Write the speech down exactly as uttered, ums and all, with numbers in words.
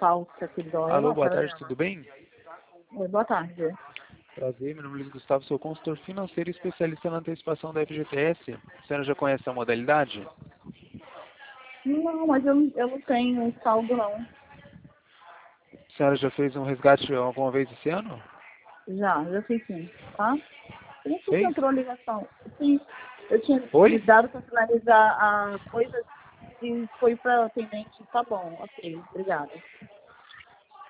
falsa que dói. Alô, ela boa tá- tarde, tudo bem? Oi, boa tarde. Prazer, meu nome é Luiz Gustavo, sou consultor financeiro e especialista na antecipação da F G T S. A senhora já conhece a modalidade? Não, mas eu, eu não tenho saldo, não. A senhora já fez um resgate alguma vez esse ano? Já, já fiz sim, tá? Eu não sei se Fez? entrou a ligação. Sim, eu tinha Oi? ligado para finalizar a coisa e foi para atendente. Tá bom, ok, obrigada.